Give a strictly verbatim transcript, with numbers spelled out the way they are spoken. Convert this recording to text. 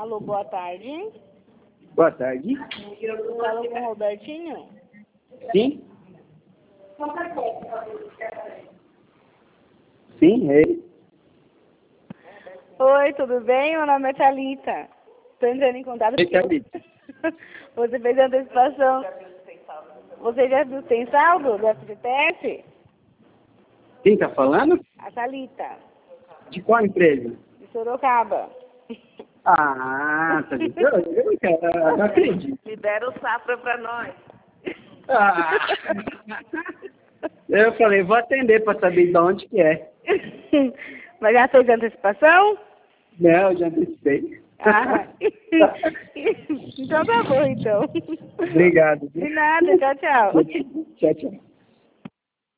Alô, boa tarde. Boa tarde. Fala com o Robertinho? Sim? Sim, é ele. Oi, tudo bem? Meu nome é Thalita. Estou entrando em contato Oi, porque Thalita. você fez a antecipação. Você já viu sem saldo do F G T S? Quem tá falando? A Thalita, De qual empresa? de Sorocaba. Ah, Thalita, eu, eu, eu não acredito. Libera o Safra pra nós. Ah. Eu falei, vou atender para saber de onde que é. Mas já fez a antecipação? Não, eu já antecipei. Ah. Então tá bom, então. Obrigado. De nada, tchau, tchau. Tchau, tchau.